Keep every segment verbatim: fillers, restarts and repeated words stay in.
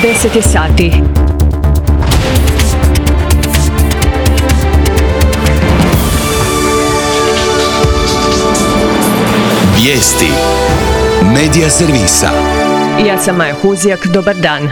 deset je sati. Vijesti Medija servisa. Ja sam Maja Huzjak, dobar dan.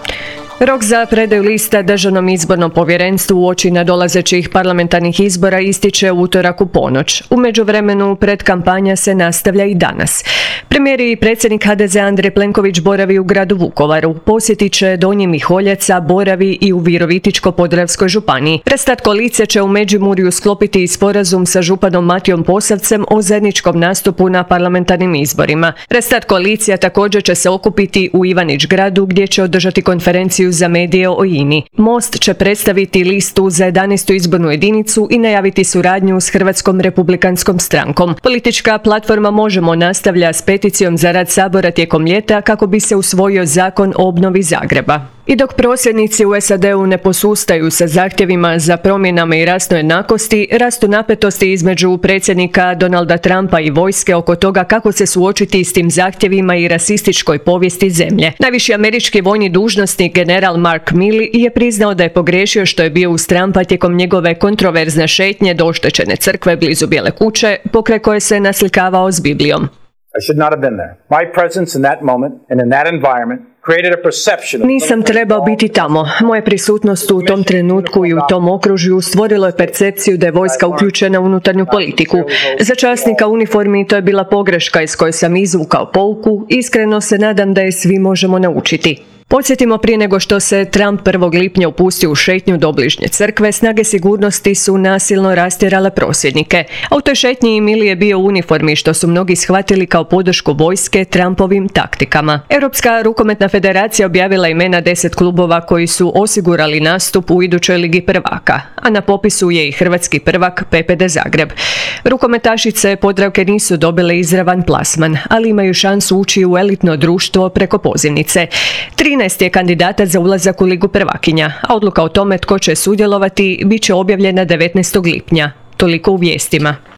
Rok za predaju lista Državnom izbornom povjerenstvu uoči nadolazećih parlamentarnih izbora ističe u utorak u ponoć. U međuvremenu predkampanja se nastavlja i danas. Premijer i predsjednik ha de ze Andrej Plenković boravi u gradu Vukovaru. Posjetit će Donji Miholjac, boravi i u Virovitičko-podravskoj županiji. Restat koalicije će u Međimurju sklopiti sporazum sa županom Matijom Posavcem o zajedničkom nastupu na parlamentarnim izborima. Restat koalicija također će se okupiti u Ivanić Gradu gdje će održati konferenciju za medije o I N I. Most će predstaviti listu za jedanaestu izbornu jedinicu i najaviti suradnju s Hrvatskom republikanskom strankom. Politička platforma Možemo nastavlja s peticijom za rad Sabora tijekom ljeta kako bi se usvojio zakon o obnovi Zagreba. I dok prosvjednici u es a de u ne posustaju sa zahtjevima za promjenama i rasnu jednakosti, rastu napetosti između predsjednika Donalda Trumpa i vojske oko toga kako se suočiti s tim zahtjevima i rasističkoj povijesti zemlje. Najviši američki vojni dužnosnik general Mark Milley je priznao da je pogriješio što je bio uz Trumpa tijekom njegove kontroverzne šetnje do oštećene crkve blizu Bijele kuće, pokraj koje se naslikavao s Biblijom. I should not have been there. My presence in that moment and in that environment created a perception of... Nisam trebao biti tamo. Moja prisutnost u tom trenutku i u tom okružju stvorilo je percepciju da je vojska uključena u unutarnju politiku. Za časnika u uniformi to je bila pogreška iz koje sam izvukao pouku. Iskreno se nadam da je svi možemo naučiti. Podsjetimo, prije nego što se Trump prvog lipnja upustio u šetnju do obližnje crkve, snage sigurnosti su nasilno rastjerale prosvjednike. A u toj šetnji Milley je bio u uniformi, što su mnogi shvatili kao podršku vojske Trumpovim taktikama. Europska rukometna federacija objavila imena deset klubova koji su osigurali nastup u idućoj ligi prvaka, a na popisu je i hrvatski prvak pe pe de Zagreb. Rukometašice Podravke nisu dobile izravan plasman, ali imaju šansu ući u elitno društvo preko pozivnice. trinaest je kandidata za ulazak u ligu prvakinja, a odluka o tome tko će sudjelovati bit će objavljena devetnaestog lipnja. Toliko u vijestima.